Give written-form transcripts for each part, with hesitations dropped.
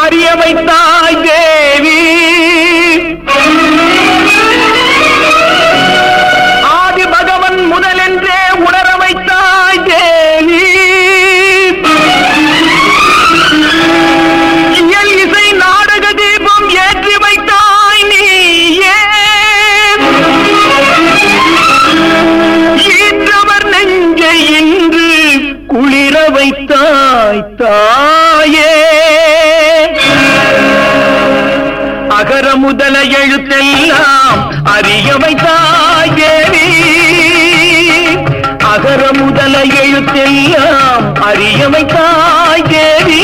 அறிய வைத்தாய் தேவி. ஆதி பகவன் முதலென்றே உணர வைத்தாய் தேவி. இயல் இசை நாடக தீபம் ஏற்றி வைத்தாய் நீயே. ஈன்றவர் நெஞ்சை இன்று குளிர வைத்தாய் தாயே. அகர முதல எழுத்தெல்லாம் அறிய வைத்தாய் தேவி. அகர முதல எழுத்தெல்லாம் அறிய வைத்தாய் தேவி.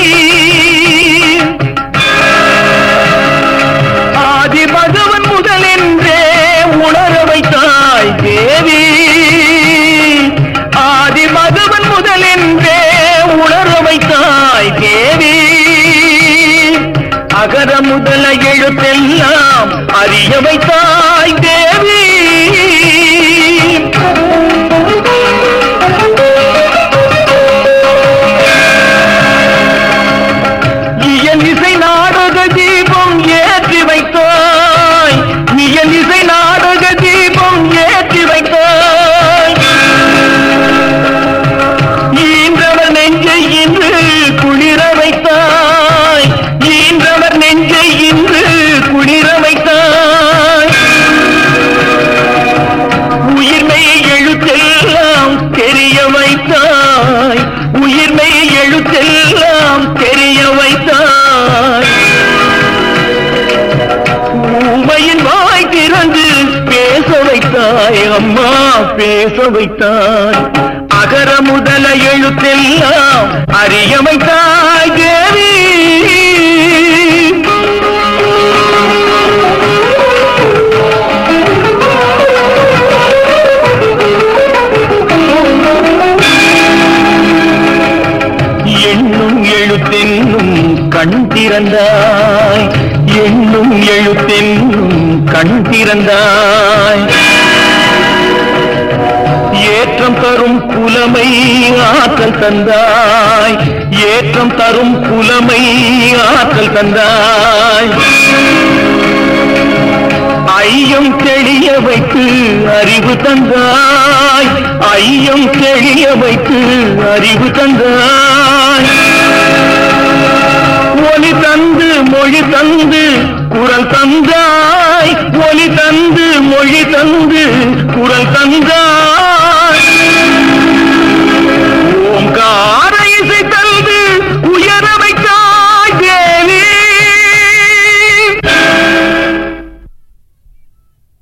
ஆதி பகவன் முதலென்றே உணர வைத்தாய் தேவி. ஆதி பகவன் முதலென்றே உணர வைத்தாய் தேவி. அகர முதல எழுத்தெல்லாம் அறிய வைத்தாய் தேவி. இயல் இசை நாடக தீபம் ஏற்றி வைத்தாய். இயல் இசை நாடக தீபம் ஏற்றி வைத்தாய். ஈன்றவர் நெஞ்சை இன்று குளிர வைத்தாய். ஈன்றவர் நெஞ்சை இன்று குளிர வைத்தாய். உயிர்மை எழுத்தெல்லாம் தெரிய வைத்தாய். உயிர்மை எழுத்தெல்லாம் தெரிய வைத்தாய். ஊமையின் வாய் திறந்து பேச வைத்தாய் அம்மா, பேச வைத்தாய். அகர முதல எழுத்தெல்லாம் அறிய வைத்தாய் தேவி. எண்ணும் எழுத்தென்னும் கண் திறந்தாய். எண்ணும் எழுத்தென்னும் கண் திறந்தாய். ஏற்றம் தரும் புலமை ஆற்றல் தந்தாய். ஏற்றம் தரும் புலமை ஆற்றல் தந்தாய். ஐயம் தெளிய வைத்து அறிவு தந்தாய். ஐயம் தெளிய வைத்து அறிவு தந்தாய். ஒலி தந்து மொழி தந்து குரல் தந்தாய். ஒலி தந்து மொழி தந்து